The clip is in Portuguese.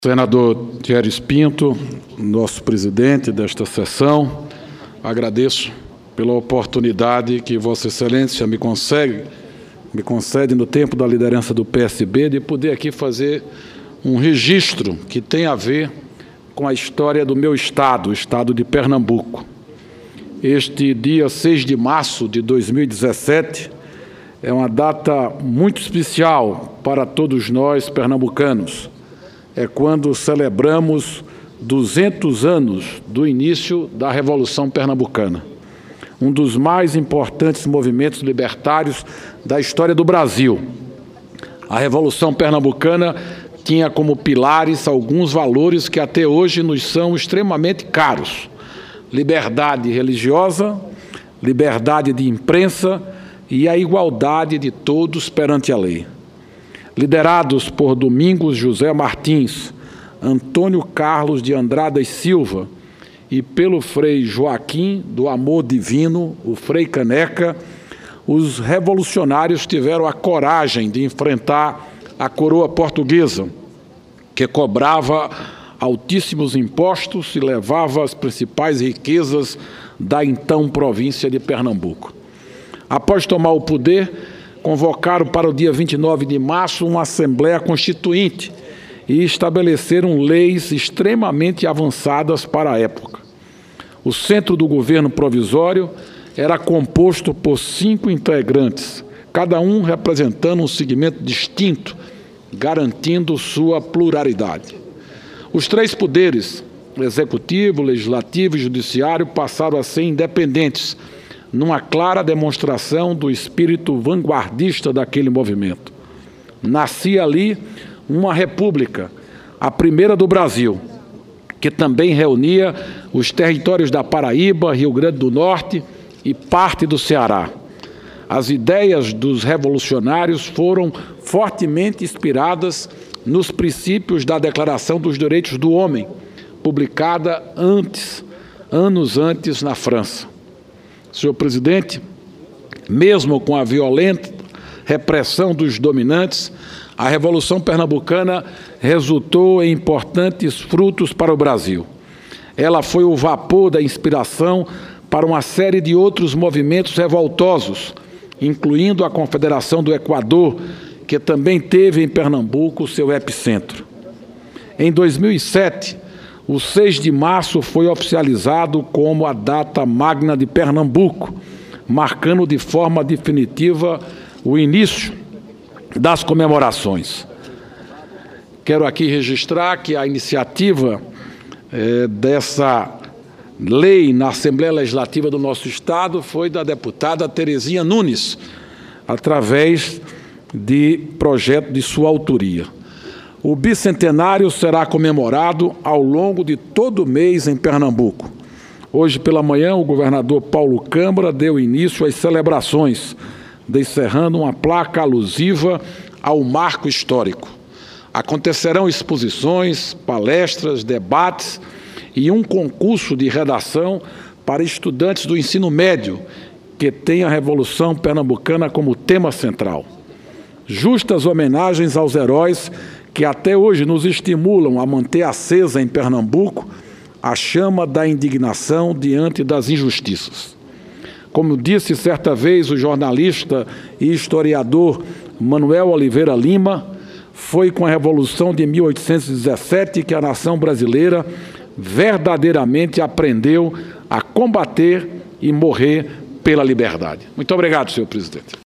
Senador Thierry Pinto, nosso presidente desta sessão, agradeço pela oportunidade que Vossa Excelência me concede no tempo da liderança do PSB de poder aqui fazer um registro que tem a ver com a história do meu estado, o estado de Pernambuco. Este dia 6 de março de 2017 é uma data muito especial para todos nós pernambucanos. É quando celebramos 200 anos do início da Revolução Pernambucana, um dos mais importantes movimentos libertários da história do Brasil. A Revolução Pernambucana tinha como pilares alguns valores que até hoje nos são extremamente caros: liberdade religiosa, liberdade de imprensa e a igualdade de todos perante a lei. Liderados por Domingos José Martins, Antônio Carlos de Andrada e Silva e pelo Frei Joaquim do Amor Divino, o Frei Caneca, os revolucionários tiveram a coragem de enfrentar a coroa portuguesa, que cobrava altíssimos impostos e levava as principais riquezas da então província de Pernambuco. Após tomar o poder, convocaram para o dia 29 de março uma Assembleia Constituinte e estabeleceram leis extremamente avançadas para a época. O centro do governo provisório era composto por 5 integrantes, cada um representando um segmento distinto, garantindo sua pluralidade. Os 3 poderes, executivo, legislativo e judiciário, passaram a ser independentes, numa clara demonstração do espírito vanguardista daquele movimento. Nascia ali uma república, a primeira do Brasil, que também reunia os territórios da Paraíba, Rio Grande do Norte e parte do Ceará. As ideias dos revolucionários foram fortemente inspiradas nos princípios da Declaração dos Direitos do Homem, publicada anos antes na França. Senhor presidente, mesmo com a violenta repressão dos dominantes, a Revolução Pernambucana resultou em importantes frutos para o Brasil. Ela foi o vapor da inspiração para uma série de outros movimentos revoltosos, incluindo a Confederação do Equador, que também teve em Pernambuco seu epicentro. Em 2007, o 6 de março foi oficializado como a data magna de Pernambuco, marcando de forma definitiva o início das comemorações. Quero aqui registrar que a iniciativa dessa lei na Assembleia Legislativa do nosso Estado foi da deputada Terezinha Nunes, através de projeto de sua autoria. O bicentenário será comemorado ao longo de todo o mês em Pernambuco. Hoje pela manhã, o governador Paulo Câmara deu início às celebrações, descerrando uma placa alusiva ao marco histórico. Acontecerão exposições, palestras, debates e um concurso de redação para estudantes do ensino médio, que tem a Revolução Pernambucana como tema central. Justas homenagens aos heróis que até hoje nos estimulam a manter acesa em Pernambuco a chama da indignação diante das injustiças. Como disse certa vez o jornalista e historiador Manuel Oliveira Lima, foi com a Revolução de 1817 que a nação brasileira verdadeiramente aprendeu a combater e morrer pela liberdade. Muito obrigado, senhor presidente.